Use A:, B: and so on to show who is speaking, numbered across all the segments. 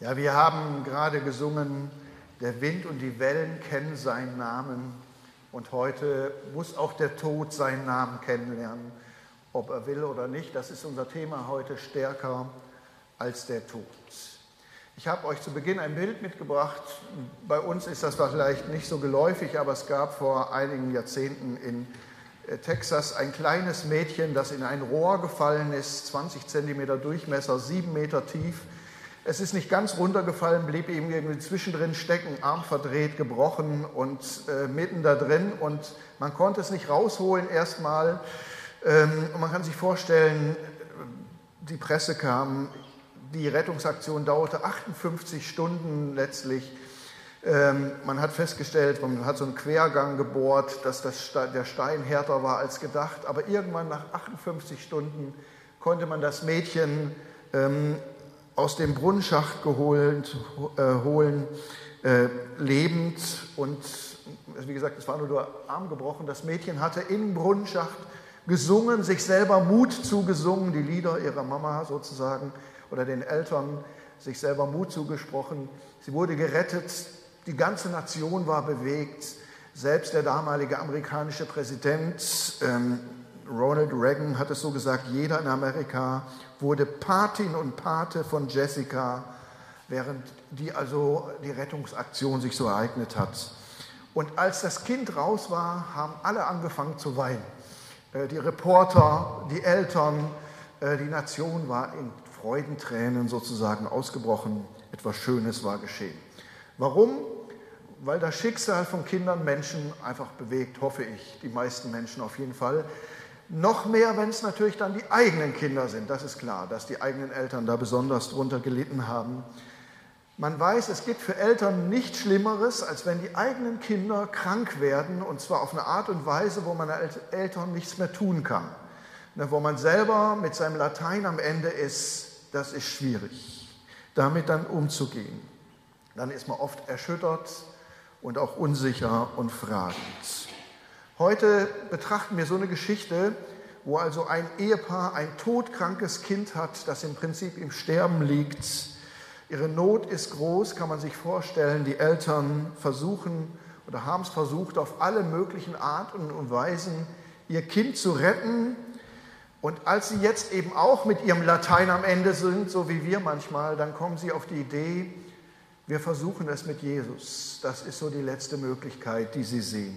A: Ja, wir haben gerade gesungen, der Wind und die Wellen kennen seinen Namen. Und heute muss auch der Tod seinen Namen kennenlernen, ob er will oder nicht. Das ist unser Thema heute, stärker als der Tod. Ich habe euch zu Beginn ein Bild mitgebracht. Bei uns ist das vielleicht nicht so geläufig, aber es gab vor einigen Jahrzehnten in Texas ein kleines Mädchen, das in ein Rohr gefallen ist, 20 Zentimeter Durchmesser, 7 Meter tief. Es ist nicht ganz runtergefallen, blieb eben irgendwie zwischendrin stecken, Arm verdreht, gebrochen und mitten da drin. Und man konnte es nicht rausholen erstmal. Und man kann sich vorstellen, die Presse kam, die Rettungsaktion dauerte 58 Stunden letztlich. Man hat festgestellt, man hat so einen Quergang gebohrt, dass der Stein härter war als gedacht. Aber irgendwann nach 58 Stunden konnte man das Mädchen aus dem Brunnenschacht holen, lebend. Und wie gesagt, es war nur der Arm gebrochen. Das Mädchen hatte im Brunnenschacht gesungen, sich selber Mut zugesungen, die Lieder ihrer Mama sozusagen oder den Eltern, sich selber Mut zugesprochen. Sie wurde gerettet, die ganze Nation war bewegt. Selbst der damalige amerikanische Präsident Ronald Reagan hat es so gesagt, jeder in Amerika wurde Patin und Pate von Jessica, während die Rettungsaktion sich so ereignet hat. Und als das Kind raus war, haben alle angefangen zu weinen. Die Reporter, die Eltern, die Nation war in Freudentränen sozusagen ausgebrochen. Etwas Schönes war geschehen. Warum? Weil das Schicksal von Kindern Menschen einfach bewegt, hoffe ich, die meisten Menschen auf jeden Fall. Noch mehr, wenn es natürlich dann die eigenen Kinder sind, das ist klar, dass die eigenen Eltern da besonders drunter gelitten haben. Man weiß, es gibt für Eltern nichts Schlimmeres, als wenn die eigenen Kinder krank werden, und zwar auf eine Art und Weise, wo man als Eltern nichts mehr tun kann. Wo man selber mit seinem Latein am Ende ist, das ist schwierig, damit dann umzugehen. Dann ist man oft erschüttert und auch unsicher und fragend. Heute betrachten wir so eine Geschichte, wo also ein Ehepaar ein todkrankes Kind hat, das im Prinzip im Sterben liegt. Ihre Not ist groß, kann man sich vorstellen. Die Eltern versuchen oder haben es versucht, auf alle möglichen Arten und Weisen ihr Kind zu retten. Und als sie jetzt eben auch mit ihrem Latein am Ende sind, so wie wir manchmal, dann kommen sie auf die Idee, wir versuchen es mit Jesus. Das ist so die letzte Möglichkeit, die sie sehen.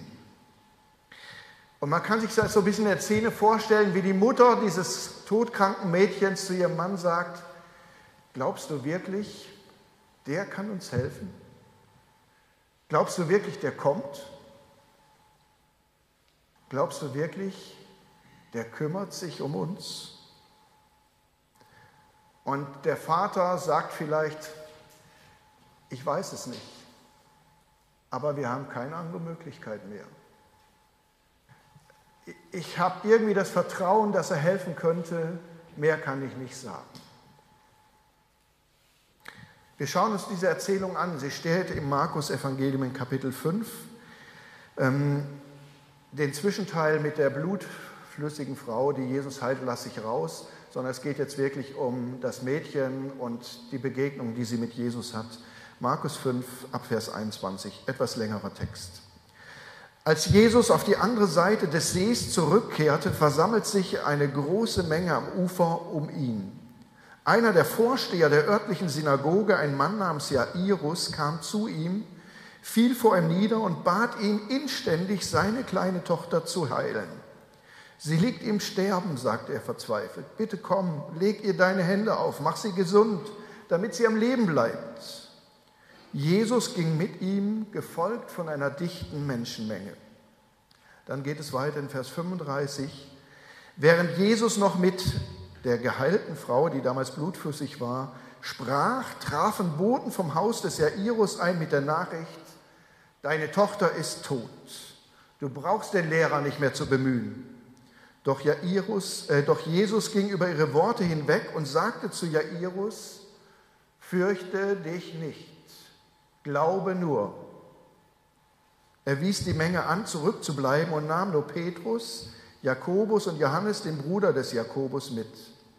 A: Und man kann sich das so ein bisschen in der Szene vorstellen, wie die Mutter dieses todkranken Mädchens zu ihrem Mann sagt, glaubst du wirklich, der kann uns helfen? Glaubst du wirklich, der kommt? Glaubst du wirklich, der kümmert sich um uns? Und der Vater sagt vielleicht, ich weiß es nicht, aber wir haben keine andere Möglichkeit mehr. Ich habe irgendwie das Vertrauen, dass er helfen könnte, mehr kann ich nicht sagen. Wir schauen uns diese Erzählung an. Sie steht im Markus-Evangelium in Kapitel 5. Den Zwischenteil mit der blutflüssigen Frau, die Jesus heilt, lasse ich raus, sondern es geht jetzt wirklich um das Mädchen und die Begegnung, die sie mit Jesus hat. Markus 5, ab Vers 21, etwas längerer Text. Als Jesus auf die andere Seite des Sees zurückkehrte, versammelt sich eine große Menge am Ufer um ihn. Einer der Vorsteher der örtlichen Synagoge, ein Mann namens Jairus, kam zu ihm, fiel vor ihm nieder und bat ihn inständig, seine kleine Tochter zu heilen. Sie liegt im Sterben, sagte er verzweifelt. Bitte komm, leg ihr deine Hände auf, mach sie gesund, damit sie am Leben bleibt. Jesus ging mit ihm, gefolgt von einer dichten Menschenmenge. Dann geht es weiter in Vers 35. Während Jesus noch mit der geheilten Frau, die damals blutflüssig war, sprach, trafen Boten vom Haus des Jairus ein mit der Nachricht, deine Tochter ist tot. Du brauchst den Lehrer nicht mehr zu bemühen. Doch Jesus ging über ihre Worte hinweg und sagte zu Jairus, fürchte dich nicht. Glaube nur. Er wies die Menge an, zurückzubleiben und nahm nur Petrus, Jakobus und Johannes, den Bruder des Jakobus, mit.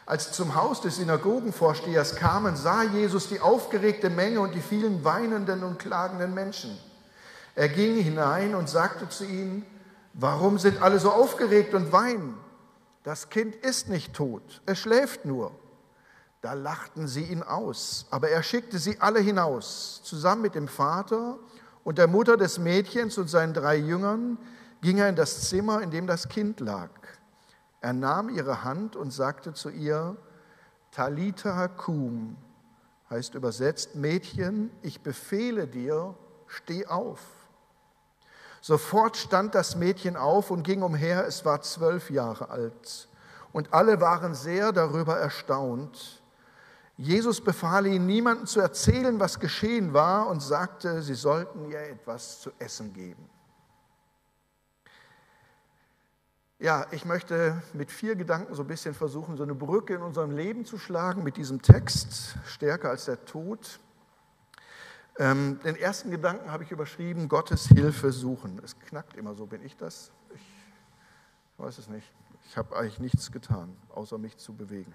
A: Als sie zum Haus des Synagogenvorstehers kamen, sah Jesus die aufgeregte Menge und die vielen weinenden und klagenden Menschen. Er ging hinein und sagte zu ihnen: Warum sind alle so aufgeregt und weinen? Das Kind ist nicht tot, es schläft nur. Da lachten sie ihn aus, aber er schickte sie alle hinaus. Zusammen mit dem Vater und der Mutter des Mädchens und seinen 3 Jüngern ging er in das Zimmer, in dem das Kind lag. Er nahm ihre Hand und sagte zu ihr: Talitha kum, heißt übersetzt: Mädchen, ich befehle dir, steh auf. Sofort stand das Mädchen auf und ging umher, es war 12 Jahre alt. Und alle waren sehr darüber erstaunt. Jesus befahl ihnen, niemandem zu erzählen, was geschehen war, und sagte, sie sollten ihr etwas zu essen geben. Ja, ich möchte mit 4 Gedanken so ein bisschen versuchen, so eine Brücke in unserem Leben zu schlagen mit diesem Text, stärker als der Tod. Den ersten Gedanken habe ich überschrieben: Gottes Hilfe suchen. Es knackt immer so, bin ich das? Ich weiß es nicht. Ich habe eigentlich nichts getan, außer mich zu bewegen.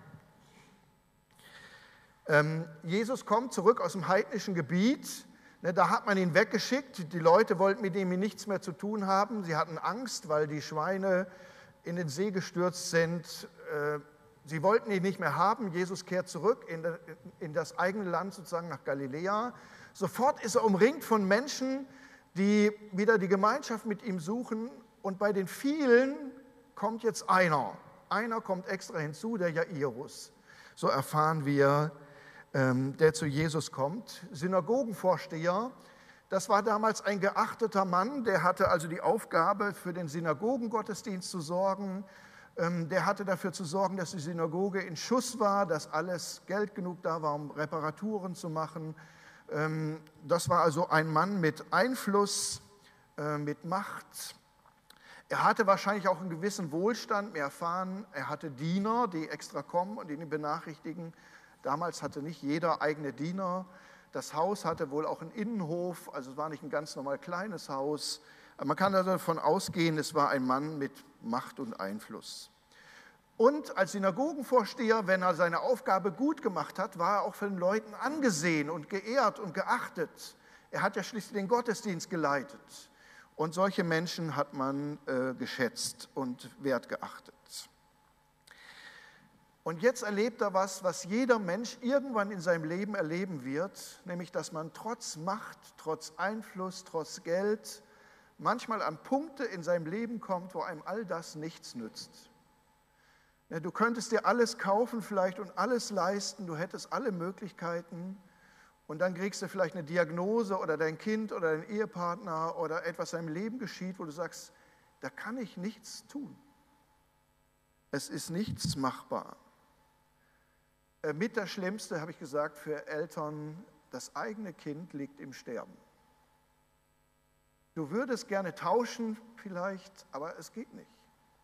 A: Jesus kommt zurück aus dem heidnischen Gebiet. Da hat man ihn weggeschickt. Die Leute wollten mit ihm nichts mehr zu tun haben. Sie hatten Angst, weil die Schweine in den See gestürzt sind. Sie wollten ihn nicht mehr haben. Jesus kehrt zurück in das eigene Land, sozusagen nach Galiläa. Sofort ist er umringt von Menschen, die wieder die Gemeinschaft mit ihm suchen. Und bei den vielen kommt jetzt einer. Einer kommt extra hinzu, der Jairus. So erfahren wir, der zu Jesus kommt. Synagogenvorsteher, das war damals ein geachteter Mann, der hatte also die Aufgabe, für den Synagogengottesdienst zu sorgen. Der hatte dafür zu sorgen, dass die Synagoge in Schuss war, dass alles Geld genug da war, um Reparaturen zu machen. Das war also ein Mann mit Einfluss, mit Macht. Er hatte wahrscheinlich auch einen gewissen Wohlstand. Wir erfahren, er hatte Diener, die extra kommen und ihn benachrichtigen. Damals hatte nicht jeder eigene Diener. Das Haus hatte wohl auch einen Innenhof, also es war nicht ein ganz normal kleines Haus. Aber man kann also davon ausgehen, es war ein Mann mit Macht und Einfluss. Und als Synagogenvorsteher, wenn er seine Aufgabe gut gemacht hat, war er auch von den Leuten angesehen und geehrt und geachtet. Er hat ja schließlich den Gottesdienst geleitet. Und solche Menschen hat man geschätzt und wertgeachtet. Und jetzt erlebt er was jeder Mensch irgendwann in seinem Leben erleben wird, nämlich dass man trotz Macht, trotz Einfluss, trotz Geld manchmal an Punkte in seinem Leben kommt, wo einem all das nichts nützt. Ja, du könntest dir alles kaufen vielleicht und alles leisten, du hättest alle Möglichkeiten und dann kriegst du vielleicht eine Diagnose oder dein Kind oder dein Ehepartner oder etwas in deinem Leben geschieht, wo du sagst, da kann ich nichts tun. Es ist nichts machbar. Mit das Schlimmste, habe ich gesagt, für Eltern, das eigene Kind liegt im Sterben. Du würdest gerne tauschen vielleicht, aber es geht nicht.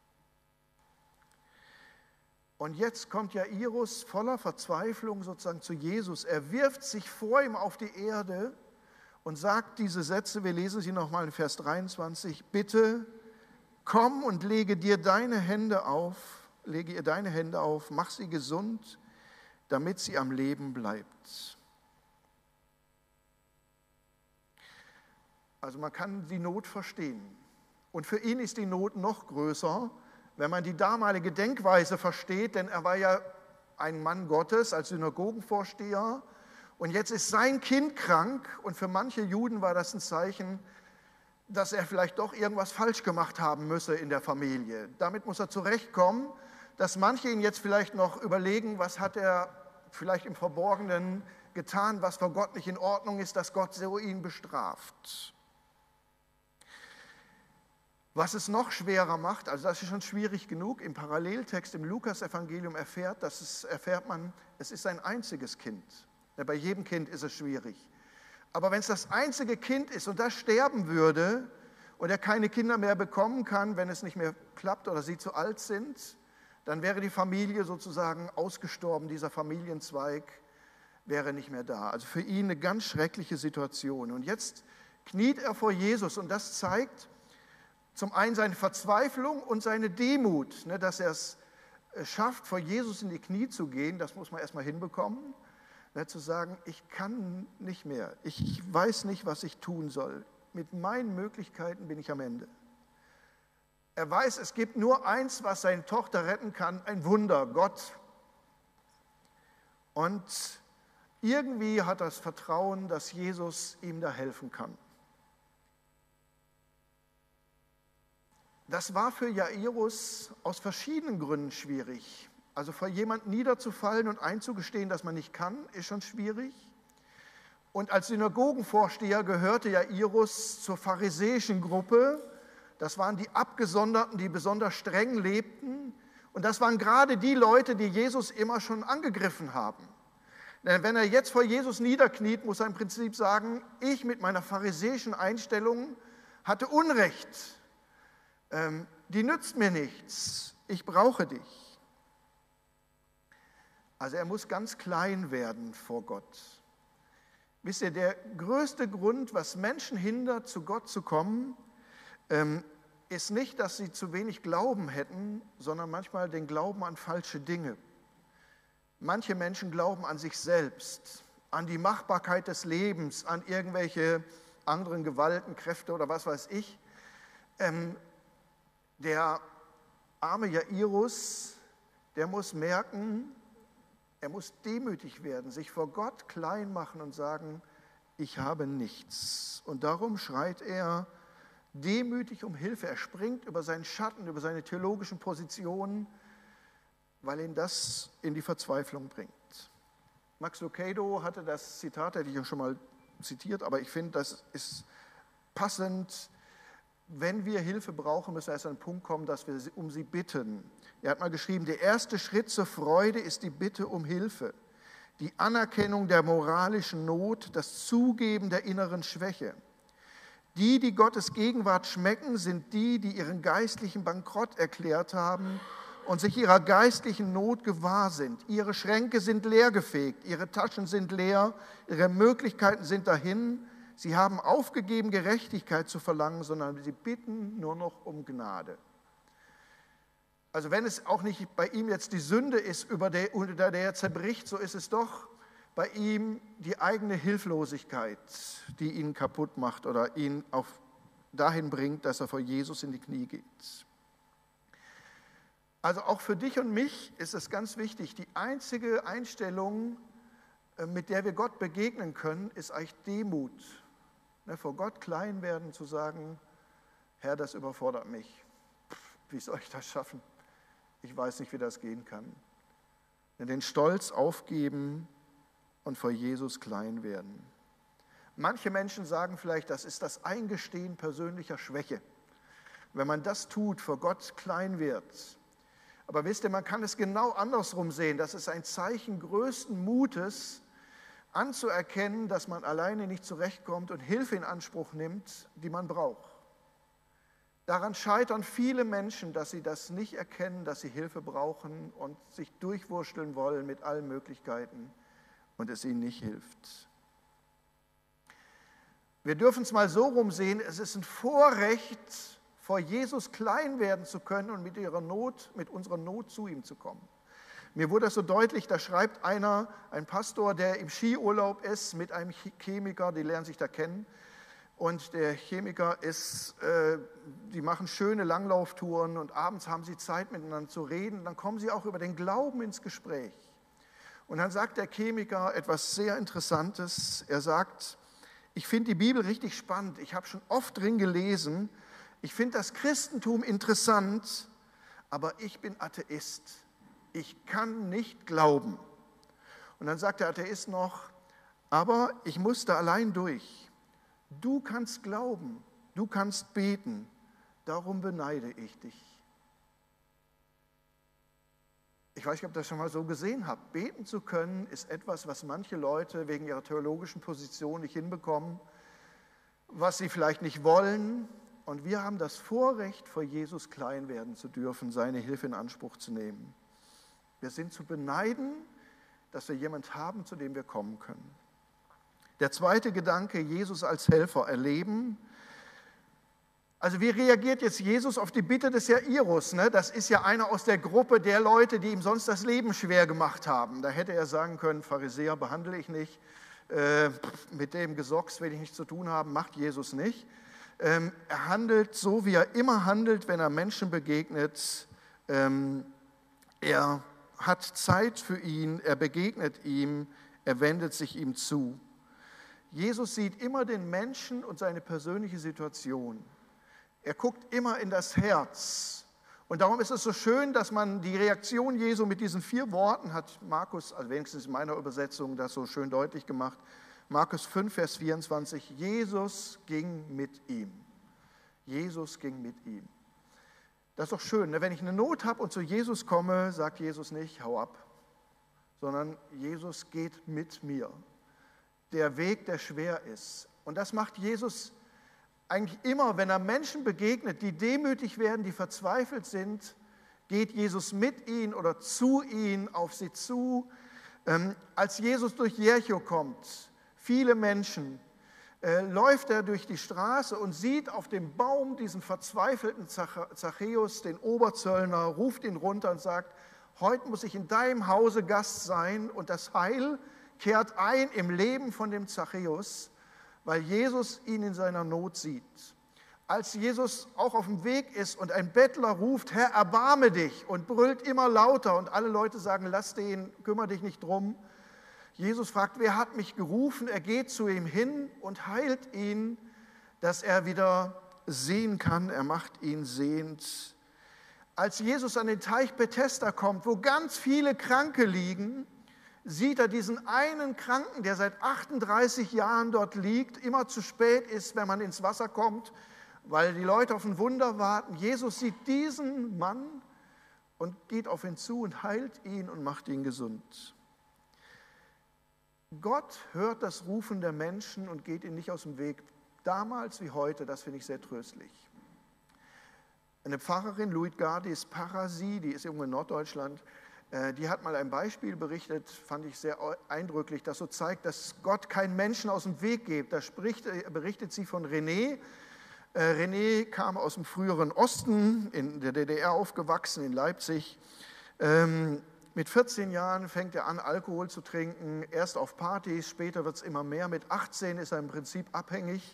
A: Und jetzt kommt Jairus voller Verzweiflung sozusagen zu Jesus. Er wirft sich vor ihm auf die Erde und sagt diese Sätze, wir lesen sie nochmal in Vers 23, bitte komm und lege ihr deine Hände auf, mach sie gesund, damit sie am Leben bleibt. Also man kann die Not verstehen. Und für ihn ist die Not noch größer, wenn man die damalige Denkweise versteht, denn er war ja ein Mann Gottes als Synagogenvorsteher und jetzt ist sein Kind krank und für manche Juden war das ein Zeichen, dass er vielleicht doch irgendwas falsch gemacht haben müsse in der Familie. Damit muss er zurechtkommen, dass manche ihn jetzt vielleicht noch überlegen, was hat er vielleicht im Verborgenen getan, was vor Gott nicht in Ordnung ist, dass Gott so ihn bestraft. Was es noch schwerer macht, also das ist schon schwierig genug, im Paralleltext im Lukas-Evangelium erfährt man, es ist ein einziges Kind. Ja, bei jedem Kind ist es schwierig. Aber wenn es das einzige Kind ist und das sterben würde und er keine Kinder mehr bekommen kann, wenn es nicht mehr klappt oder sie zu alt sind, dann wäre die Familie sozusagen ausgestorben, dieser Familienzweig wäre nicht mehr da. Also für ihn eine ganz schreckliche Situation. Und jetzt kniet er vor Jesus und das zeigt zum einen seine Verzweiflung und seine Demut, dass er es schafft, vor Jesus in die Knie zu gehen, das muss man erstmal hinbekommen, zu sagen, ich kann nicht mehr, ich weiß nicht, was ich tun soll. Mit meinen Möglichkeiten bin ich am Ende. Er weiß, es gibt nur eins, was seine Tochter retten kann, ein Wunder, Gott. Und irgendwie hat er das Vertrauen, dass Jesus ihm da helfen kann. Das war für Jairus aus verschiedenen Gründen schwierig. Also vor jemandem niederzufallen und einzugestehen, dass man nicht kann, ist schon schwierig. Und als Synagogenvorsteher gehörte Jairus zur pharisäischen Gruppe. Das waren die Abgesonderten, die besonders streng lebten. Und das waren gerade die Leute, die Jesus immer schon angegriffen haben. Denn wenn er jetzt vor Jesus niederkniet, muss er im Prinzip sagen, ich mit meiner pharisäischen Einstellung hatte Unrecht. Die nützt mir nichts. Ich brauche dich. Also er muss ganz klein werden vor Gott. Wisst ihr, der größte Grund, was Menschen hindert, zu Gott zu kommen, ist nicht, dass sie zu wenig Glauben hätten, sondern manchmal den Glauben an falsche Dinge. Manche Menschen glauben an sich selbst, an die Machbarkeit des Lebens, an irgendwelche anderen Gewalten, Kräfte oder was weiß ich. Der arme Jairus, der muss merken, er muss demütig werden, sich vor Gott klein machen und sagen, ich habe nichts. Und darum schreit er demütig um Hilfe. Er springt über seinen Schatten, über seine theologischen Positionen, weil ihn das in die Verzweiflung bringt. Max Lucado hatte das Zitat, hätte ich ja schon mal zitiert, aber ich finde, das ist passend. Wenn wir Hilfe brauchen, müssen wir erst an den Punkt kommen, dass wir um sie bitten. Er hat mal geschrieben, der erste Schritt zur Freude ist die Bitte um Hilfe, die Anerkennung der moralischen Not, das Zugeben der inneren Schwäche. Die, die Gottes Gegenwart schmecken, sind die, die ihren geistlichen Bankrott erklärt haben und sich ihrer geistlichen Not gewahr sind. Ihre Schränke sind leergefegt, ihre Taschen sind leer, ihre Möglichkeiten sind dahin. Sie haben aufgegeben, Gerechtigkeit zu verlangen, sondern sie bitten nur noch um Gnade. Also wenn es auch nicht bei ihm jetzt die Sünde ist, unter der er zerbricht, so ist es doch bei ihm die eigene Hilflosigkeit, die ihn kaputt macht oder ihn dahin bringt, dass er vor Jesus in die Knie geht. Also auch für dich und mich ist es ganz wichtig, die einzige Einstellung, mit der wir Gott begegnen können, ist eigentlich Demut. Vor Gott klein werden, zu sagen, Herr, das überfordert mich. Wie soll ich das schaffen? Ich weiß nicht, wie das gehen kann. Den Stolz aufgeben und vor Jesus klein werden. Manche Menschen sagen vielleicht, das ist das Eingestehen persönlicher Schwäche. Wenn man das tut, vor Gott klein wird. Aber wisst ihr, man kann es genau andersrum sehen. Das ist ein Zeichen größten Mutes, anzuerkennen, dass man alleine nicht zurechtkommt und Hilfe in Anspruch nimmt, die man braucht. Daran scheitern viele Menschen, dass sie das nicht erkennen, dass sie Hilfe brauchen und sich durchwursteln wollen mit allen Möglichkeiten und es ihnen nicht hilft. Wir dürfen es mal so rumsehen, es ist ein Vorrecht, vor Jesus klein werden zu können und mit unserer Not zu ihm zu kommen. Mir wurde das so deutlich, da schreibt ein Pastor, der im Skiurlaub ist, mit einem Chemiker, die lernen sich da kennen. Und der Chemiker die machen schöne Langlauftouren und abends haben sie Zeit miteinander zu reden. Dann kommen sie auch über den Glauben ins Gespräch. Und dann sagt der Chemiker etwas sehr Interessantes. Er sagt, ich finde die Bibel richtig spannend. Ich habe schon oft drin gelesen. Ich finde das Christentum interessant, aber ich bin Atheist. Ich kann nicht glauben. Und dann sagt der Atheist noch, aber ich muss da allein durch. Du kannst glauben, du kannst beten, darum beneide ich dich. Ich weiß nicht, ob ihr das schon mal so gesehen habt. Beten zu können ist etwas, was manche Leute wegen ihrer theologischen Position nicht hinbekommen, was sie vielleicht nicht wollen. Und wir haben das Vorrecht, vor Jesus klein werden zu dürfen, seine Hilfe in Anspruch zu nehmen. Wir sind zu beneiden, dass wir jemanden haben, zu dem wir kommen können. Der zweite Gedanke, Jesus als Helfer erleben. Also wie reagiert jetzt Jesus auf die Bitte des Jairus? Ne? Das ist ja einer aus der Gruppe der Leute, die ihm sonst das Leben schwer gemacht haben. Da hätte er sagen können, Pharisäer behandle ich nicht, mit dem Gesocks will ich nichts zu tun haben, macht Jesus nicht. Er handelt so, wie er immer handelt, wenn er Menschen begegnet. Er hat Zeit für ihn, er begegnet ihm, er wendet sich ihm zu. Jesus sieht immer den Menschen und seine persönliche Situation. Er guckt immer in das Herz. Und darum ist es so schön, dass man die Reaktion Jesu mit diesen 4 Worten hat Markus, also wenigstens in meiner Übersetzung, das so schön deutlich gemacht. Markus 5, Vers 24, Jesus ging mit ihm. Jesus ging mit ihm. Das ist doch schön, ne? Wenn ich eine Not habe und zu Jesus komme, sagt Jesus nicht, hau ab, sondern Jesus geht mit mir. Der Weg, der schwer ist. Und das macht Jesus eigentlich immer, wenn er Menschen begegnet, die demütig werden, die verzweifelt sind, geht Jesus mit ihnen oder zu ihnen, auf sie zu. Als Jesus durch Jericho kommt, viele Menschen, läuft er durch die Straße und sieht auf dem Baum diesen verzweifelten Zachäus, den Oberzöllner, ruft ihn runter und sagt, heute muss ich in deinem Hause Gast sein, und das Heil kehrt ein im Leben von dem Zachäus, weil Jesus ihn in seiner Not sieht. Als Jesus auch auf dem Weg ist und ein Bettler ruft, Herr, erbarme dich, und brüllt immer lauter und alle Leute sagen, lass den, kümmere dich nicht drum. Jesus fragt, wer hat mich gerufen? Er geht zu ihm hin und heilt ihn, dass er wieder sehen kann. Er macht ihn sehend. Als Jesus an den Teich Bethesda kommt, wo ganz viele Kranke liegen, sieht er diesen einen Kranken, der seit 38 Jahren dort liegt, immer zu spät ist, wenn man ins Wasser kommt, weil die Leute auf ein Wunder warten. Jesus sieht diesen Mann und geht auf ihn zu und heilt ihn und macht ihn gesund. Gott hört das Rufen der Menschen und geht ihnen nicht aus dem Weg. Damals wie heute, das finde ich sehr tröstlich. Eine Pfarrerin, Luitgardis Parasi, die ist irgendwo in Norddeutschland, die hat mal ein Beispiel berichtet, fand ich sehr eindrücklich, das so zeigt, dass Gott keinen Menschen aus dem Weg geht. Da berichtet sie von René. René kam aus dem früheren Osten, in der DDR aufgewachsen, in Leipzig. Mit 14 Jahren fängt er an, Alkohol zu trinken, erst auf Partys, später wird es immer mehr. Mit 18 ist er im Prinzip abhängig.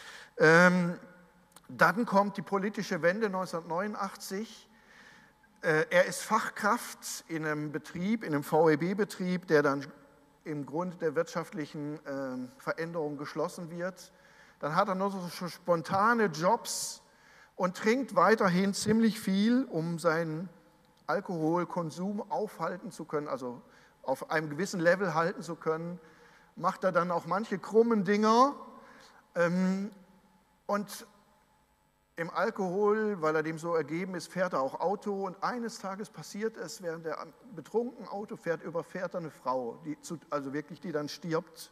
A: Dann kommt die politische Wende 1989. Er ist Fachkraft in einem Betrieb, in einem VEB-Betrieb, der dann im Grunde der wirtschaftlichen Veränderung geschlossen wird. Dann hat er nur so spontane Jobs und trinkt weiterhin ziemlich viel, um seinen Alkoholkonsum aufhalten zu können, also auf einem gewissen Level halten zu können. Macht er dann auch manche krummen Dinger und im Alkohol, weil er dem so ergeben ist, fährt er auch Auto, und eines Tages passiert es, während er betrunken Auto fährt, überfährt er eine Frau, die dann stirbt.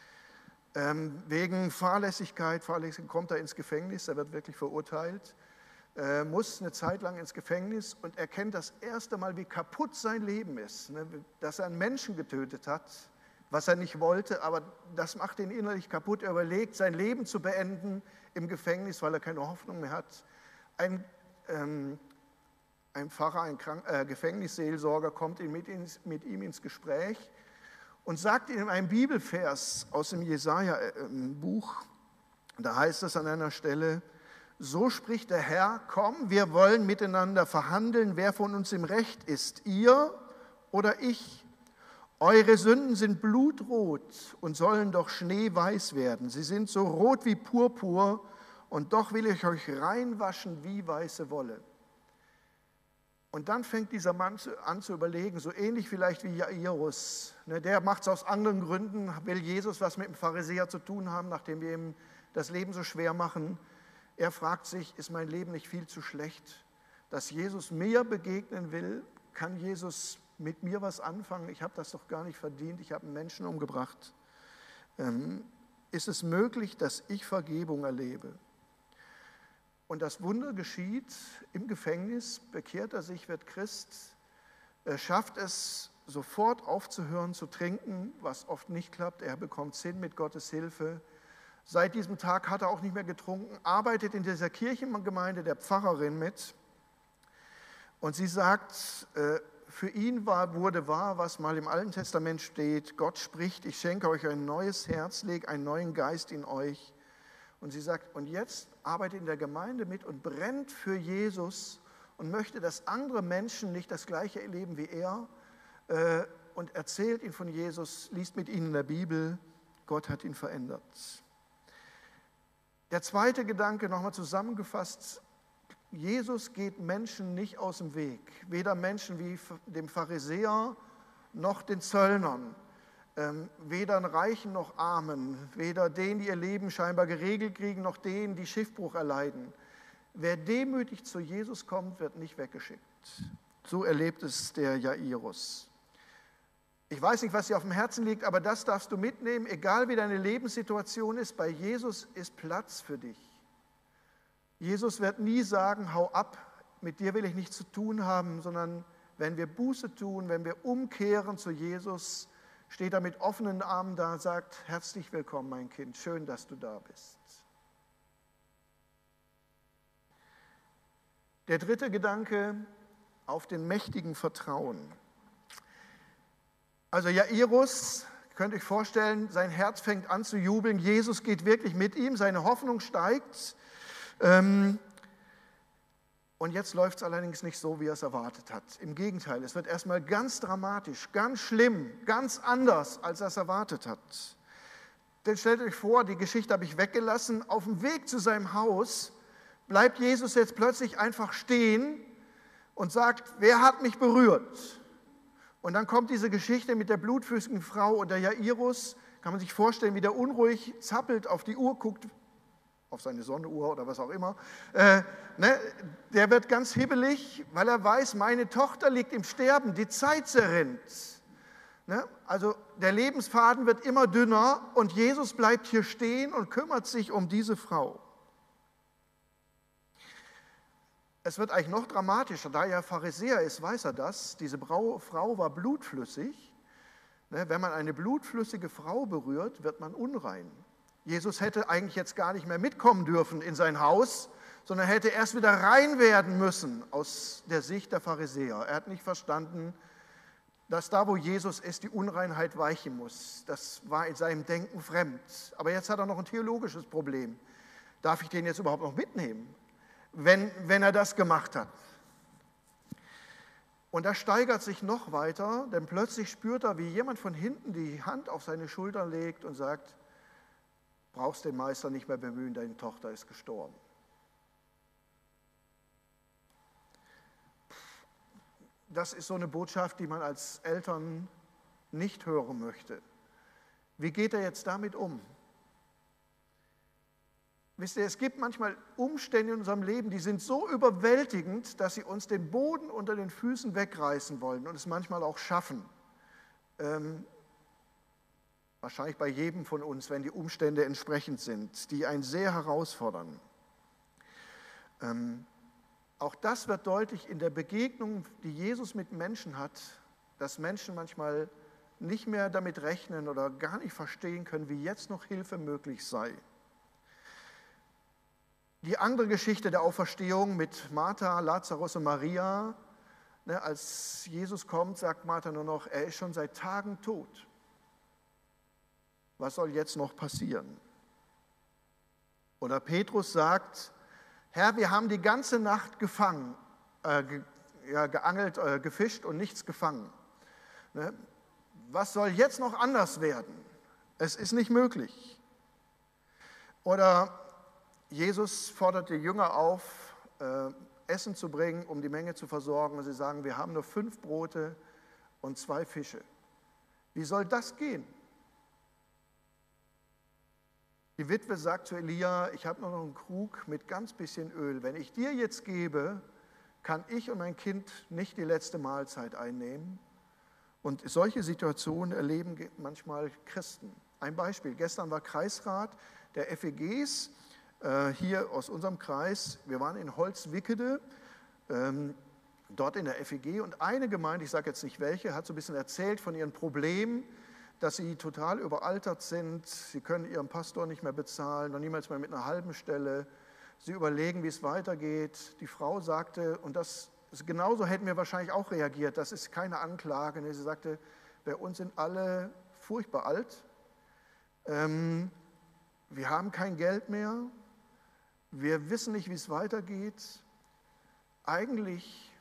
A: Wegen Fahrlässigkeit kommt er ins Gefängnis, er wird wirklich verurteilt, muss eine Zeit lang ins Gefängnis und erkennt das erste Mal, wie kaputt sein Leben ist, ne? Dass er einen Menschen getötet hat, was er nicht wollte, aber das macht ihn innerlich kaputt. Er überlegt, sein Leben zu beenden im Gefängnis, weil er keine Hoffnung mehr hat. Ein Pfarrer, ein Gefängnisseelsorger kommt mit ihm ins Gespräch und sagt ihm einen Bibelvers aus dem Jesaja-Buch. Da heißt es an einer Stelle, so spricht der Herr, komm, wir wollen miteinander verhandeln, wer von uns im Recht ist, ihr oder ich. Eure Sünden sind blutrot und sollen doch schneeweiß werden. Sie sind so rot wie Purpur, und doch will ich euch reinwaschen wie weiße Wolle. Und dann fängt dieser Mann an zu überlegen, so ähnlich vielleicht wie Jairus. Der macht es aus anderen Gründen, will Jesus was mit dem Pharisäer zu tun haben, nachdem wir ihm das Leben so schwer machen. Er fragt sich, ist mein Leben nicht viel zu schlecht, dass Jesus mir begegnen will? Kann Jesus mit mir was anfangen? Ich habe das doch gar nicht verdient, ich habe einen Menschen umgebracht. Ist es möglich, dass ich Vergebung erlebe? Und das Wunder geschieht im Gefängnis, bekehrt er sich, wird Christ, schafft es sofort aufzuhören zu trinken, was oft nicht klappt. Er bekommt es hin mit Gottes Hilfe, Seit diesem Tag hat er auch nicht mehr getrunken, arbeitet in dieser Kirchengemeinde der Pfarrerin mit. Und sie sagt, für ihn wurde wahr, was mal im Alten Testament steht, Gott spricht, ich schenke euch ein neues Herz, lege einen neuen Geist in euch. Und sie sagt, und jetzt arbeitet in der Gemeinde mit und brennt für Jesus und möchte, dass andere Menschen nicht das Gleiche erleben wie er, und erzählt ihnen von Jesus, liest mit ihnen in der Bibel, Gott hat ihn verändert. Der zweite Gedanke, nochmal zusammengefasst, Jesus geht Menschen nicht aus dem Weg, weder Menschen wie dem Pharisäer noch den Zöllnern, weder Reichen noch Armen, weder denen, die ihr Leben scheinbar geregelt kriegen, noch denen, die Schiffbruch erleiden. Wer demütig zu Jesus kommt, wird nicht weggeschickt. So erlebt es der Jairus. Ich weiß nicht, was dir auf dem Herzen liegt, aber das darfst du mitnehmen, egal wie deine Lebenssituation ist, bei Jesus ist Platz für dich. Jesus wird nie sagen, hau ab, mit dir will ich nichts zu tun haben, sondern wenn wir Buße tun, wenn wir umkehren zu Jesus, steht er mit offenen Armen da und sagt, herzlich willkommen, mein Kind, schön, dass du da bist. Der dritte Gedanke, auf den Mächtigen vertrauen. Also Jairus, könnt ihr euch vorstellen, sein Herz fängt an zu jubeln, Jesus geht wirklich mit ihm, seine Hoffnung steigt. Und jetzt läuft es allerdings nicht so, wie er es erwartet hat. Im Gegenteil, es wird erstmal ganz dramatisch, ganz schlimm, ganz anders, als er es erwartet hat. Denn stellt euch vor, die Geschichte habe ich weggelassen, auf dem Weg zu seinem Haus bleibt Jesus jetzt plötzlich einfach stehen und sagt, wer hat mich berührt? Und dann kommt diese Geschichte mit der blutflüssigen Frau und der Jairus, kann man sich vorstellen, wie der unruhig zappelt, auf die Uhr guckt, auf seine Sonnenuhr oder was auch immer. Der wird ganz hibbelig, weil er weiß, meine Tochter liegt im Sterben, die Zeit zerrinnt. Also der Lebensfaden wird immer dünner und Jesus bleibt hier stehen und kümmert sich um diese Frau. Es wird eigentlich noch dramatischer, da er Pharisäer ist, weiß er das. Diese Frau war blutflüssig. Wenn man eine blutflüssige Frau berührt, wird man unrein. Jesus hätte eigentlich jetzt gar nicht mehr mitkommen dürfen in sein Haus, sondern hätte erst wieder rein werden müssen aus der Sicht der Pharisäer. Er hat nicht verstanden, dass da, wo Jesus ist, die Unreinheit weichen muss. Das war in seinem Denken fremd. Aber jetzt hat er noch ein theologisches Problem. Darf ich den jetzt überhaupt noch mitnehmen, wenn er das gemacht hat? Und das steigert sich noch weiter, denn plötzlich spürt er, wie jemand von hinten die Hand auf seine Schulter legt und sagt, brauchst den Meister nicht mehr bemühen, deine Tochter ist gestorben. Das ist so eine Botschaft, die man als Eltern nicht hören möchte. Wie geht er jetzt damit um? Wisst ihr, es gibt manchmal Umstände in unserem Leben, die sind so überwältigend, dass sie uns den Boden unter den Füßen wegreißen wollen und es manchmal auch schaffen. Wahrscheinlich bei jedem von uns, wenn die Umstände entsprechend sind, die einen sehr herausfordern. Auch das wird deutlich in der Begegnung, die Jesus mit Menschen hat, dass Menschen manchmal nicht mehr damit rechnen oder gar nicht verstehen können, wie jetzt noch Hilfe möglich sei. Die andere Geschichte der Auferstehung mit Martha, Lazarus und Maria, als Jesus kommt, sagt Martha nur noch, er ist schon seit Tagen tot. Was soll jetzt noch passieren? Oder Petrus sagt, Herr, wir haben die ganze Nacht geangelt, gefischt und nichts gefangen. Was soll jetzt noch anders werden? Es ist nicht möglich. Oder Jesus fordert die Jünger auf, Essen zu bringen, um die Menge zu versorgen. Und sie sagen, wir haben nur 5 Brote und 2 Fische. Wie soll das gehen? Die Witwe sagt zu Elia, ich habe nur noch einen Krug mit ganz bisschen Öl. Wenn ich dir jetzt gebe, kann ich und mein Kind nicht die letzte Mahlzeit einnehmen. Und solche Situationen erleben manchmal Christen. Ein Beispiel, gestern war Kreisrat der FEGs hier aus unserem Kreis. Wir waren in Holzwickede, dort in der FEG. Und eine Gemeinde, ich sage jetzt nicht welche, hat so ein bisschen erzählt von ihren Problemen. dass sie total überaltert sind. Sie können ihren Pastor nicht mehr bezahlen, noch niemals mehr mit einer halben Stelle. Sie überlegen, wie es weitergeht. Die Frau sagte, und das genauso hätten wir wahrscheinlich auch reagiert, das ist keine Anklage. Sie sagte, bei uns sind alle furchtbar alt. Wir haben kein Geld mehr. Wir wissen nicht, wie es weitergeht. Eigentlich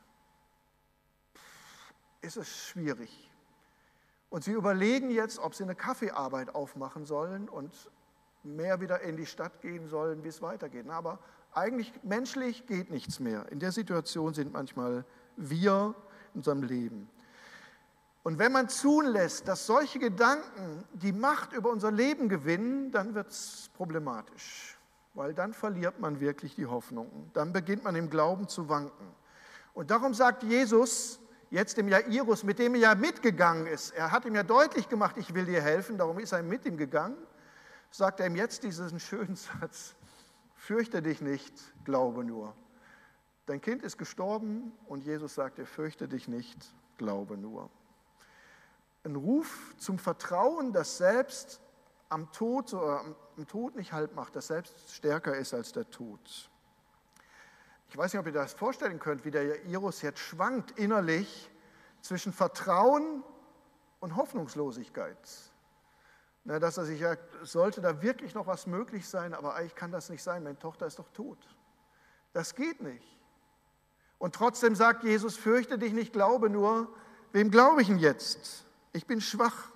A: ist es schwierig. Und sie überlegen jetzt, ob sie eine Kaffeearbeit aufmachen sollen und mehr wieder in die Stadt gehen sollen, wie es weitergeht. Aber eigentlich menschlich geht nichts mehr. In der Situation sind manchmal wir in unserem Leben. Und wenn man zulässt, dass solche Gedanken die Macht über unser Leben gewinnen, dann wird es problematisch, weil dann verliert man wirklich die Hoffnung. Dann beginnt man im Glauben zu wanken. Und darum sagt Jesus jetzt dem Jairus, mit dem er ja mitgegangen ist, er hat ihm ja deutlich gemacht, ich will dir helfen, darum ist er mit ihm gegangen, sagt er ihm jetzt diesen schönen Satz, fürchte dich nicht, glaube nur. Dein Kind ist gestorben und Jesus sagt dir, fürchte dich nicht, glaube nur. Ein Ruf zum Vertrauen, das selbst am Tod nicht Halt macht, das selbst stärker ist als der Tod. Ich weiß nicht, ob ihr das vorstellen könnt, wie der Jairus jetzt schwankt innerlich zwischen Vertrauen und Hoffnungslosigkeit. Dass er sich ja, sollte da wirklich noch was möglich sein, aber eigentlich kann das nicht sein, meine Tochter ist doch tot. Das geht nicht. Und trotzdem sagt Jesus, fürchte dich nicht, glaube nur. Wem glaube ich denn jetzt? Ich bin schwach.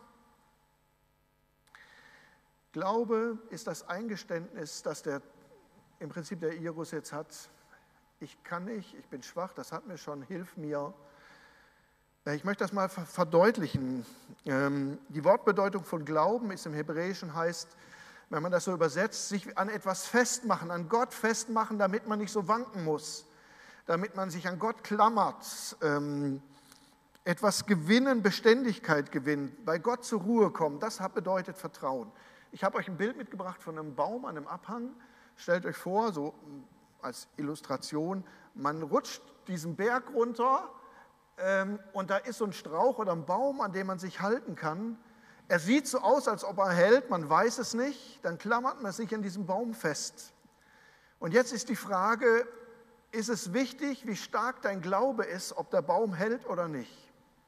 A: Glaube ist das Eingeständnis, das im Prinzip der Jairus jetzt hat. Ich kann nicht, ich bin schwach, das hat mir schon, hilf mir. Ich möchte das mal verdeutlichen. Die Wortbedeutung von Glauben ist im Hebräischen heißt, wenn man das so übersetzt, sich an etwas festmachen, an Gott festmachen, damit man nicht so wanken muss, damit man sich an Gott klammert, etwas gewinnen, Beständigkeit gewinnen, bei Gott zur Ruhe kommen, das bedeutet Vertrauen. Ich habe euch ein Bild mitgebracht von einem Baum an einem Abhang. Stellt euch vor, so als Illustration, man rutscht diesen Berg runter und da ist so ein Strauch oder ein Baum, an dem man sich halten kann. Er sieht so aus, als ob er hält, man weiß es nicht, dann klammert man sich an diesem Baum fest. Und jetzt ist die Frage, ist es wichtig, wie stark dein Glaube ist, ob der Baum hält oder nicht?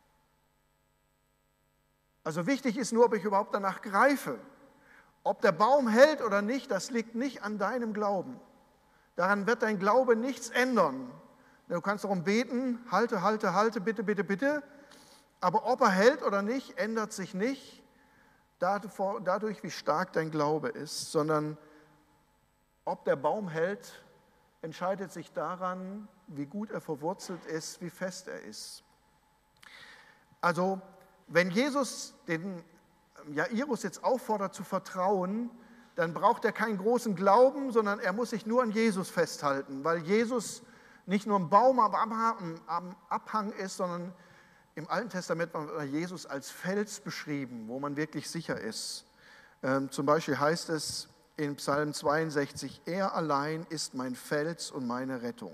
A: Also wichtig ist nur, ob ich überhaupt danach greife. Ob der Baum hält oder nicht, das liegt nicht an deinem Glauben. Daran wird dein Glaube nichts ändern. Du kannst darum beten, halte, halte, halte, bitte, bitte, bitte. Aber ob er hält oder nicht, ändert sich nicht dadurch, wie stark dein Glaube ist, sondern ob der Baum hält, entscheidet sich daran, wie gut er verwurzelt ist, wie fest er ist. Also, wenn Jesus den Jairus jetzt auffordert zu vertrauen, dann braucht er keinen großen Glauben, sondern er muss sich nur an Jesus festhalten, weil Jesus nicht nur ein Baum am Abhang ist, sondern im Alten Testament wird Jesus als Fels beschrieben, wo man wirklich sicher ist. Zum Beispiel heißt es in Psalm 62, er allein ist mein Fels und meine Rettung.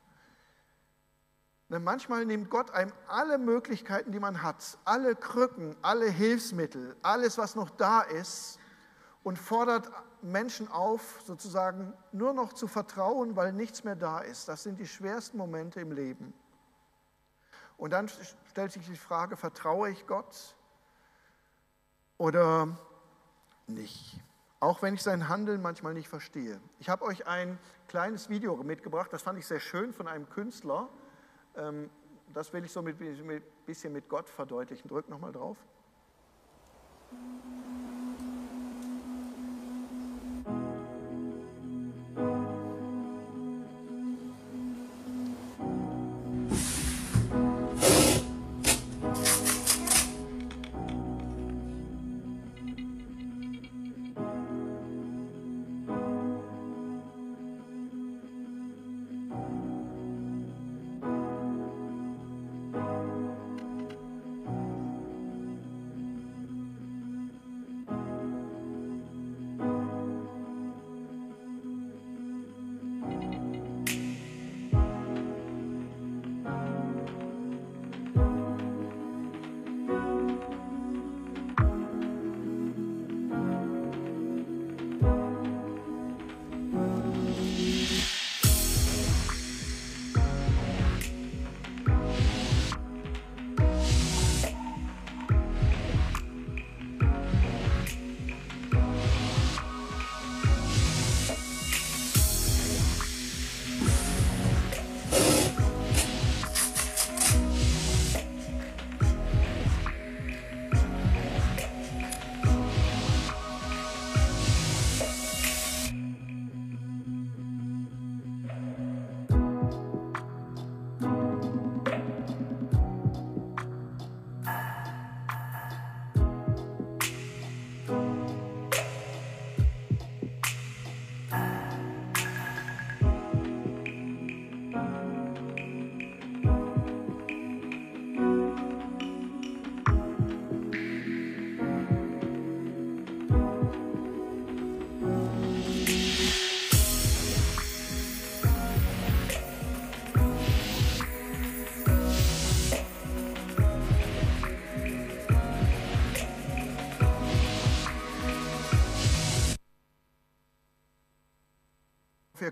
A: Manchmal nimmt Gott einem alle Möglichkeiten, die man hat, alle Krücken, alle Hilfsmittel, alles, was noch da ist, und fordert Menschen auf, sozusagen nur noch zu vertrauen, weil nichts mehr da ist. Das sind die schwersten Momente im Leben. Und dann stellt sich die Frage, vertraue ich Gott oder nicht? Auch wenn ich sein Handeln manchmal nicht verstehe. Ich habe euch ein kleines Video mitgebracht, das fand ich sehr schön, von einem Künstler. Das will ich so ein bisschen mit Gott verdeutlichen. Drück nochmal drauf.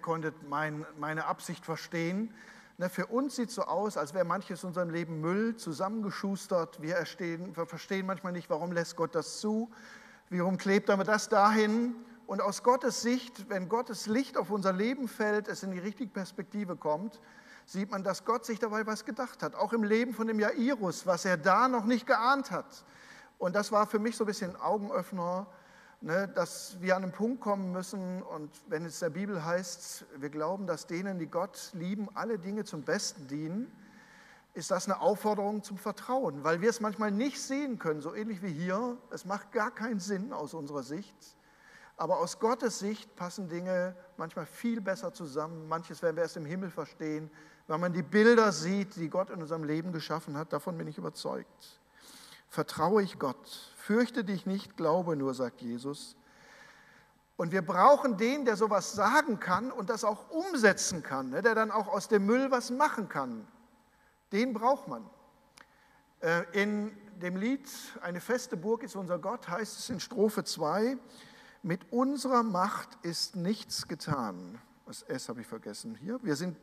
A: konntet meine Absicht verstehen. Für uns sieht es so aus, als wäre manches in unserem Leben Müll, zusammengeschustert. Wir verstehen manchmal nicht, warum lässt Gott das zu, warum klebt er das dahin. Und aus Gottes Sicht, wenn Gottes Licht auf unser Leben fällt, es in die richtige Perspektive kommt, sieht man, dass Gott sich dabei was gedacht hat. Auch im Leben von dem Jairus, was er da noch nicht geahnt hat. Und das war für mich so ein bisschen ein Augenöffner, dass wir an einen Punkt kommen müssen. Und wenn es der Bibel heißt, wir glauben, dass denen, die Gott lieben, alle Dinge zum Besten dienen, ist das eine Aufforderung zum Vertrauen, weil wir es manchmal nicht sehen können, so ähnlich wie hier. Es macht gar keinen Sinn aus unserer Sicht. Aber aus Gottes Sicht passen Dinge manchmal viel besser zusammen. Manches werden wir erst im Himmel verstehen, wenn man die Bilder sieht, die Gott in unserem Leben geschaffen hat. Davon bin ich überzeugt. Vertraue ich Gott. Fürchte dich nicht, glaube nur, sagt Jesus. Und wir brauchen den, der sowas sagen kann und das auch umsetzen kann, der dann auch aus dem Müll was machen kann. Den braucht man. In dem Lied Eine feste Burg ist unser Gott heißt es in Strophe 2, mit unserer Macht ist nichts getan. Das S habe ich vergessen hier. Wir sind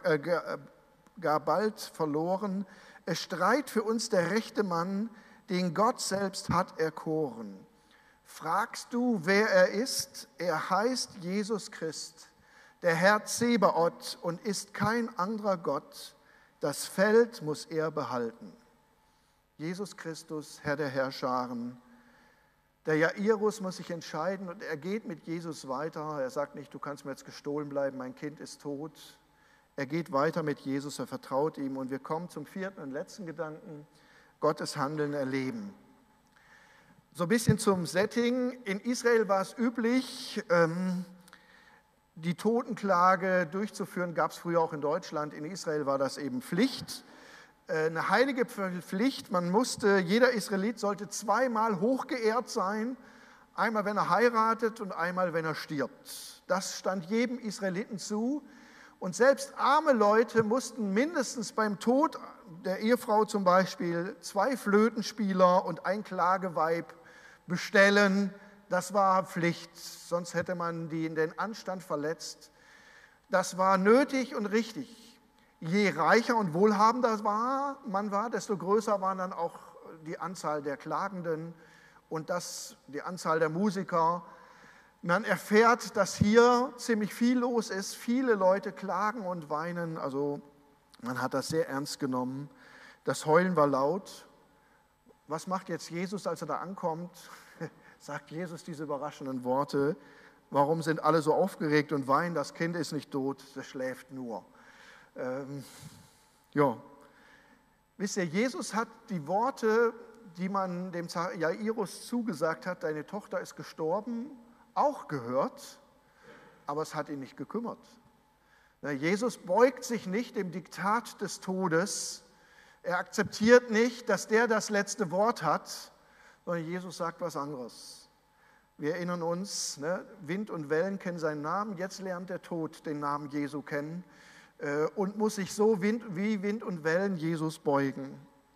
A: gar bald verloren. Es streit für uns der rechte Mann, den Gott selbst hat erkoren. Fragst du, wer er ist? Er heißt Jesus Christ, der Herr Zebaoth und ist kein anderer Gott. Das Feld muss er behalten. Jesus Christus, Herr der Herrscharen. Der Jairus muss sich entscheiden und er geht mit Jesus weiter. Er sagt nicht, du kannst mir jetzt gestohlen bleiben, mein Kind ist tot. Er geht weiter mit Jesus, er vertraut ihm und wir kommen zum vierten und letzten Gedanken. Gottes Handeln erleben. So ein bisschen zum Setting. In Israel war es üblich, die Totenklage durchzuführen, gab es früher auch in Deutschland. In Israel war das eben Pflicht, eine heilige Pflicht. Jeder Israelit sollte zweimal hochgeehrt sein, einmal wenn er heiratet und einmal wenn er stirbt. Das stand jedem Israeliten zu. Und selbst arme Leute mussten mindestens beim Tod der Ehefrau zum Beispiel 2 Flötenspieler und ein Klageweib bestellen. Das war Pflicht, sonst hätte man den Anstand verletzt. Das war nötig und richtig. Je reicher und wohlhabender man war, desto größer war dann auch die Anzahl der Klagenden und die Anzahl der Musiker. Man erfährt, dass hier ziemlich viel los ist. Viele Leute klagen und weinen. Also man hat das sehr ernst genommen. Das Heulen war laut. Was macht jetzt Jesus, als er da ankommt? Sagt Jesus diese überraschenden Worte. Warum sind alle so aufgeregt und weinen? Das Kind ist nicht tot, es schläft nur. Wisst ihr, Jesus hat die Worte, die man dem Jairus zugesagt hat, deine Tochter ist gestorben, auch gehört, aber es hat ihn nicht gekümmert. Jesus beugt sich nicht dem Diktat des Todes. Er akzeptiert nicht, dass der das letzte Wort hat, sondern Jesus sagt was anderes. Wir erinnern uns, Wind und Wellen kennen seinen Namen, jetzt lernt der Tod den Namen Jesu kennen und muss sich so wie Wind und Wellen Jesus beugen.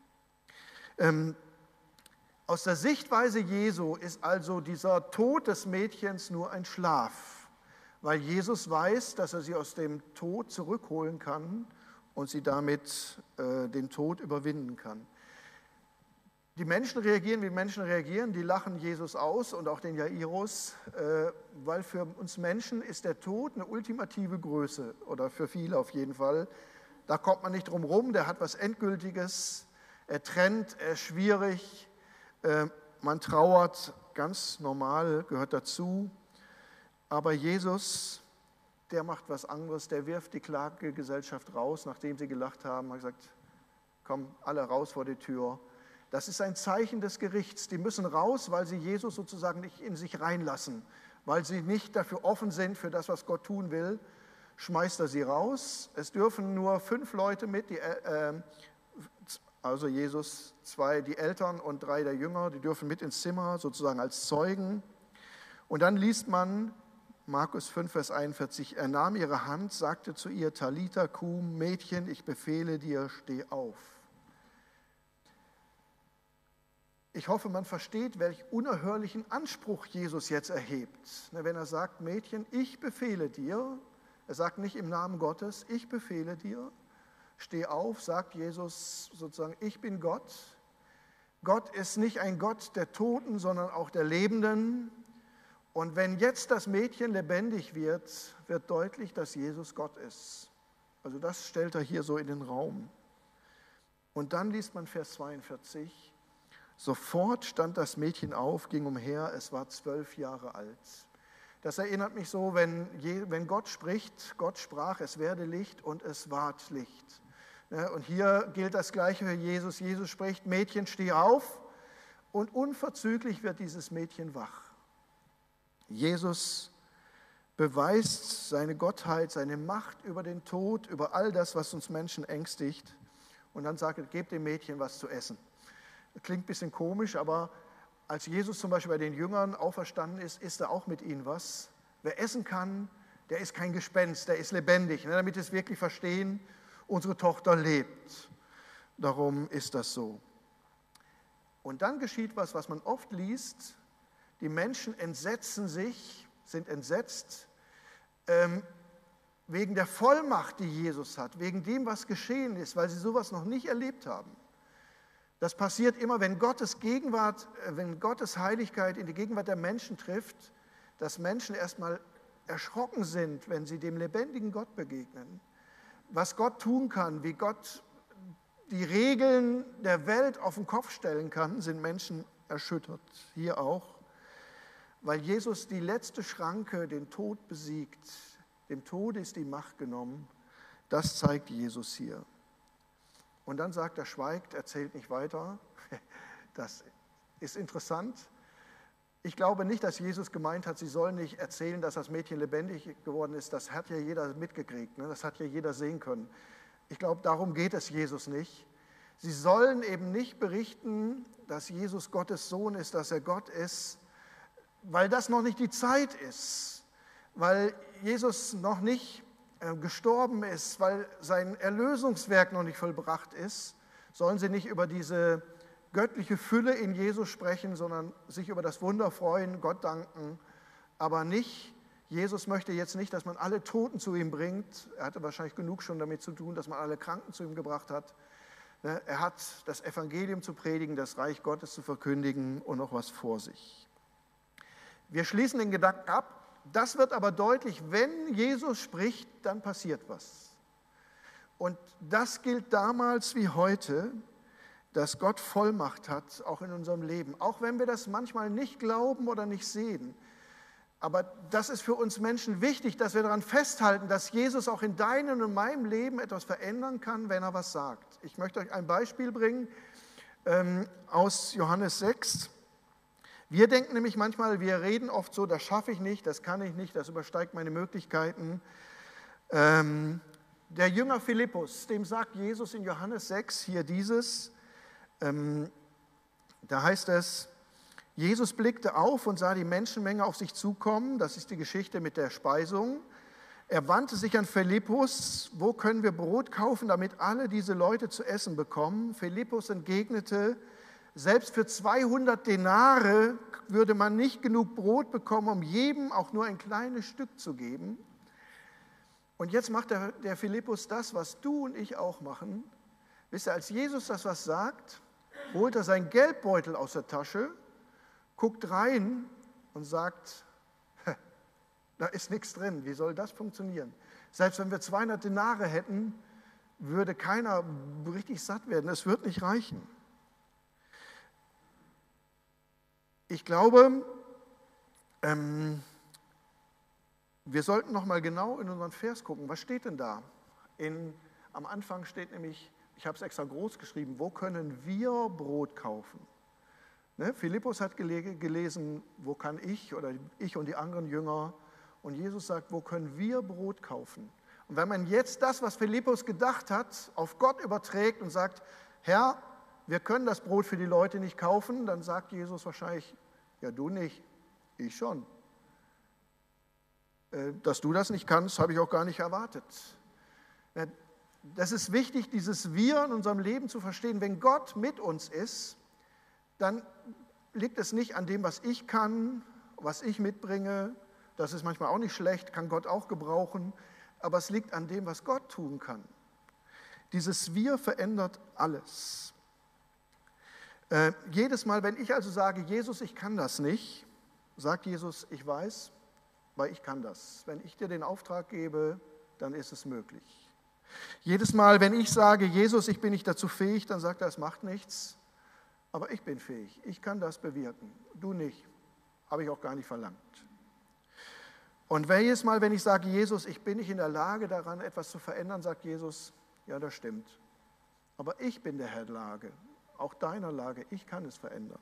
A: Aus der Sichtweise Jesu ist also dieser Tod des Mädchens nur ein Schlaf, weil Jesus weiß, dass er sie aus dem Tod zurückholen kann und sie damit den Tod überwinden kann. Die Menschen reagieren, wie Menschen reagieren, die lachen Jesus aus und auch den Jairus, weil für uns Menschen ist der Tod eine ultimative Größe oder für viele auf jeden Fall. Da kommt man nicht drum rum, der hat was Endgültiges, er trennt, er ist schwierig. Man trauert, ganz normal, gehört dazu. Aber Jesus, der macht was anderes, der wirft die Klagegesellschaft raus, nachdem sie gelacht haben, hat gesagt, komm, alle raus vor die Tür. Das ist ein Zeichen des Gerichts. Die müssen raus, weil sie Jesus sozusagen nicht in sich reinlassen, weil sie nicht dafür offen sind, für das, was Gott tun will, schmeißt er sie raus. Es dürfen nur 5 Leute mit, also Jesus, 2 die Eltern und 3 der Jünger, die dürfen mit ins Zimmer, sozusagen als Zeugen. Und dann liest man Markus 5, Vers 41, er nahm ihre Hand, sagte zu ihr, Talitha kum, Mädchen, ich befehle dir, steh auf. Ich hoffe, man versteht, welch unerhörlichen Anspruch Jesus jetzt erhebt. Wenn er sagt, Mädchen, ich befehle dir, Er sagt nicht im Namen Gottes, ich befehle dir, steh auf, sagt Jesus sozusagen, ich bin Gott. Gott ist nicht ein Gott der Toten, sondern auch der Lebenden. Und wenn jetzt das Mädchen lebendig wird, wird deutlich, dass Jesus Gott ist. Also das stellt er hier so in den Raum. Und dann liest man Vers 42. Sofort stand das Mädchen auf, ging umher, es war 12 Jahre alt. Das erinnert mich so, wenn Gott spricht, Gott sprach, es werde Licht und es ward Licht. Und hier gilt das Gleiche für Jesus. Jesus spricht, Mädchen, steh auf, und unverzüglich wird dieses Mädchen wach. Jesus beweist seine Gottheit, seine Macht über den Tod, über all das, was uns Menschen ängstigt. Und dann sagt er, gebt dem Mädchen was zu essen. Klingt ein bisschen komisch, aber als Jesus zum Beispiel bei den Jüngern auferstanden ist, isst er auch mit ihnen was. Wer essen kann, der ist kein Gespenst, der ist lebendig. Damit wir es wirklich verstehen, unsere Tochter lebt. Darum ist das so. Und dann geschieht was man oft liest. Die Menschen entsetzen sich, sind entsetzt, wegen der Vollmacht, die Jesus hat, wegen dem, was geschehen ist, weil sie sowas noch nicht erlebt haben. Das passiert immer, wenn Gottes Gegenwart, wenn Gottes Heiligkeit in die Gegenwart der Menschen trifft, dass Menschen erstmal erschrocken sind, wenn sie dem lebendigen Gott begegnen. Was Gott tun kann, wie Gott die Regeln der Welt auf den Kopf stellen kann, sind Menschen erschüttert. Hier auch, weil Jesus die letzte Schranke, den Tod besiegt. Dem Tod ist die Macht genommen. Das zeigt Jesus hier. Und dann sagt er, schweigt, erzählt nicht weiter. Das ist interessant. Ich glaube nicht, dass Jesus gemeint hat, sie sollen nicht erzählen, dass das Mädchen lebendig geworden ist. Das hat ja jeder mitgekriegt, ne? Das hat ja jeder sehen können. Ich glaube, darum geht es Jesus nicht. Sie sollen eben nicht berichten, dass Jesus Gottes Sohn ist, dass er Gott ist, weil das noch nicht die Zeit ist, weil Jesus noch nicht gestorben ist, weil sein Erlösungswerk noch nicht vollbracht ist, sollen sie nicht über diese göttliche Fülle in Jesus sprechen, sondern sich über das Wunder freuen, Gott danken, aber nicht, Jesus möchte jetzt nicht, dass man alle Toten zu ihm bringt. Er hatte wahrscheinlich genug schon damit zu tun, dass man alle Kranken zu ihm gebracht hat. Er hat das Evangelium zu predigen, das Reich Gottes zu verkündigen und noch was vor sich. Wir schließen den Gedanken ab. Das wird aber deutlich, wenn Jesus spricht, dann passiert was. Und das gilt damals wie heute, dass Gott Vollmacht hat, auch in unserem Leben. Auch wenn wir das manchmal nicht glauben oder nicht sehen. Aber das ist für uns Menschen wichtig, dass wir daran festhalten, dass Jesus auch in deinem und meinem Leben etwas verändern kann, wenn er was sagt. Ich möchte euch ein Beispiel bringen aus Johannes 6. Wir denken nämlich manchmal, wir reden oft so, das schaffe ich nicht, das kann ich nicht, das übersteigt meine Möglichkeiten. Der Jünger Philippus, dem sagt Jesus in Johannes 6 hier dieses, da heißt es, Jesus blickte auf und sah die Menschenmenge auf sich zukommen, das ist die Geschichte mit der Speisung. Er wandte sich an Philippus, wo können wir Brot kaufen, damit alle diese Leute zu essen bekommen? Philippus entgegnete, selbst für 200 Denare würde man nicht genug Brot bekommen, um jedem auch nur ein kleines Stück zu geben. Und jetzt macht der Philippus das, was du und ich auch machen. Wisst ihr, als Jesus das was sagt, holt er seinen Geldbeutel aus der Tasche, guckt rein und sagt, da ist nichts drin, wie soll das funktionieren? Selbst wenn wir 200 Denare hätten, würde keiner richtig satt werden, es wird nicht reichen. Ich glaube, wir sollten noch mal genau in unseren Vers gucken, was steht denn da? Am Anfang steht nämlich, ich habe es extra groß geschrieben, wo können wir Brot kaufen? Ne? Philippus hat gelesen, wo kann ich oder ich und die anderen Jünger, und Jesus sagt, wo können wir Brot kaufen? Und wenn man jetzt das, was Philippus gedacht hat, auf Gott überträgt und sagt, Herr, wir können das Brot für die Leute nicht kaufen, dann sagt Jesus wahrscheinlich, ja du nicht, ich schon. Dass du das nicht kannst, habe ich auch gar nicht erwartet. Das ist wichtig, dieses Wir in unserem Leben zu verstehen. Wenn Gott mit uns ist, dann liegt es nicht an dem, was ich kann, was ich mitbringe. Das ist manchmal auch nicht schlecht, kann Gott auch gebrauchen. aber es liegt an dem, was Gott tun kann. Dieses Wir verändert alles. Jedes Mal, wenn ich also sage, Jesus, ich kann das nicht, sagt Jesus, ich weiß, weil ich kann das. Wenn ich dir den Auftrag gebe, dann ist es möglich. Jedes Mal, wenn ich sage, Jesus, ich bin nicht dazu fähig, dann sagt er, es macht nichts, aber ich bin fähig, ich kann das bewirken, du nicht, habe ich auch gar nicht verlangt. Und jedes Mal, wenn ich sage, Jesus, ich bin nicht in der Lage daran, etwas zu verändern, sagt Jesus, ja, das stimmt, aber ich bin der Herr der Lage, auch deiner Lage, ich kann es verändern.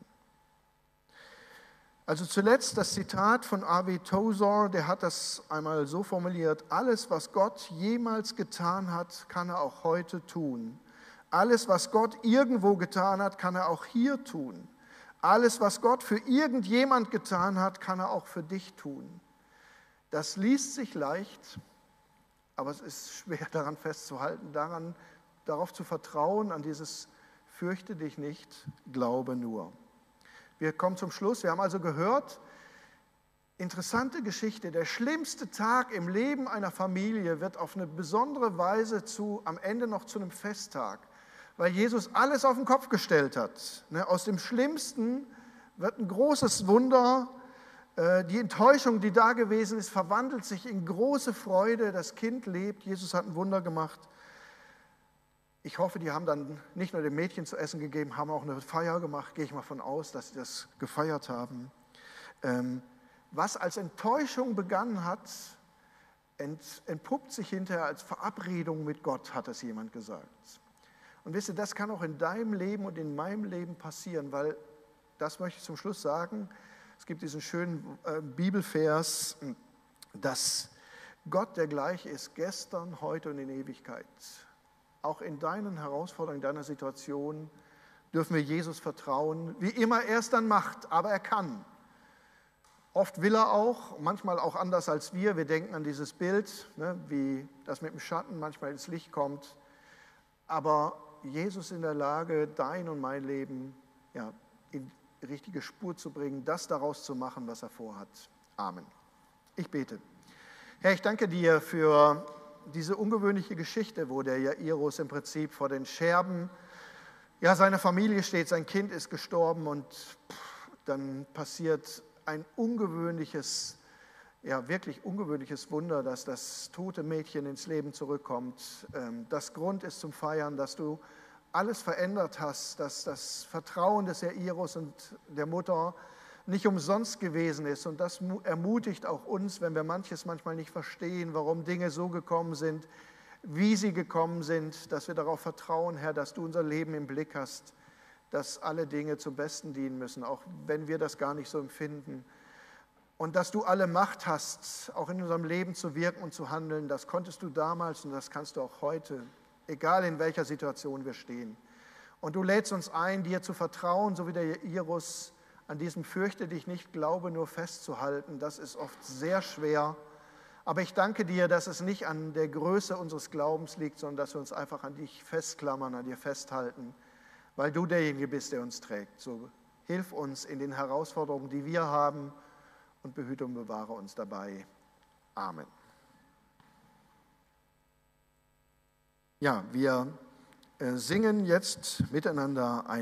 A: Also zuletzt das Zitat von A.W. Tozer, der hat das einmal so formuliert: Alles, was Gott jemals getan hat, kann er auch heute tun. Alles, was Gott irgendwo getan hat, kann er auch hier tun. Alles, was Gott für irgendjemand getan hat, kann er auch für dich tun. Das liest sich leicht, aber es ist schwer daran festzuhalten, darauf zu vertrauen, an dieses Fürchte dich nicht, glaube nur. Wir kommen zum Schluss. Wir haben also gehört, interessante Geschichte. Der schlimmste Tag im Leben einer Familie wird auf eine besondere Weise am Ende noch zu einem Festtag, weil Jesus alles auf den Kopf gestellt hat. Aus dem Schlimmsten wird ein großes Wunder. Die Enttäuschung, die da gewesen ist, verwandelt sich in große Freude. Das Kind lebt. Jesus hat ein Wunder gemacht. Ich hoffe, die haben dann nicht nur dem Mädchen zu essen gegeben, haben auch eine Feier gemacht, gehe ich mal von aus, dass sie das gefeiert haben. Was als Enttäuschung begangen hat, entpuppt sich hinterher als Verabredung mit Gott, hat es jemand gesagt. Und wisst ihr, das kann auch in deinem Leben und in meinem Leben passieren, weil, das möchte ich zum Schluss sagen, es gibt diesen schönen Bibelvers, dass Gott der gleiche ist, gestern, heute und in Ewigkeit. Auch in deinen Herausforderungen, in deiner Situation dürfen wir Jesus vertrauen, wie immer er es dann macht, aber er kann. Oft will er auch, manchmal auch anders als wir. Wir denken an dieses Bild, wie das mit dem Schatten manchmal ins Licht kommt. Aber Jesus ist in der Lage, dein und mein Leben in die richtige Spur zu bringen, das daraus zu machen, was er vorhat. Amen. Ich bete. Herr, ich danke dir für diese ungewöhnliche Geschichte, wo der Jairus im Prinzip vor den Scherben seiner Familie steht, sein Kind ist gestorben und dann passiert ein ungewöhnliches, wirklich ungewöhnliches Wunder, dass das tote Mädchen ins Leben zurückkommt. Das Grund ist zum Feiern, dass du alles verändert hast, dass das Vertrauen des Jairus und der Mutter nicht umsonst gewesen ist. Und das ermutigt auch uns, wenn wir manchmal nicht verstehen, warum Dinge so gekommen sind, wie sie gekommen sind, dass wir darauf vertrauen, Herr, dass du unser Leben im Blick hast, dass alle Dinge zum Besten dienen müssen, auch wenn wir das gar nicht so empfinden. Und dass du alle Macht hast, auch in unserem Leben zu wirken und zu handeln. Das konntest du damals und das kannst du auch heute, egal in welcher Situation wir stehen. Und du lädst uns ein, dir zu vertrauen, so wie der Jairus, an diesem Fürchte dich nicht, glaube nur festzuhalten. Das ist oft sehr schwer. Aber ich danke dir, dass es nicht an der Größe unseres Glaubens liegt, sondern dass wir uns einfach an dich festklammern, an dir festhalten, weil du derjenige bist, der uns trägt. So hilf uns in den Herausforderungen, die wir haben, und behüte und bewahre uns dabei. Amen. Ja, wir singen jetzt miteinander ein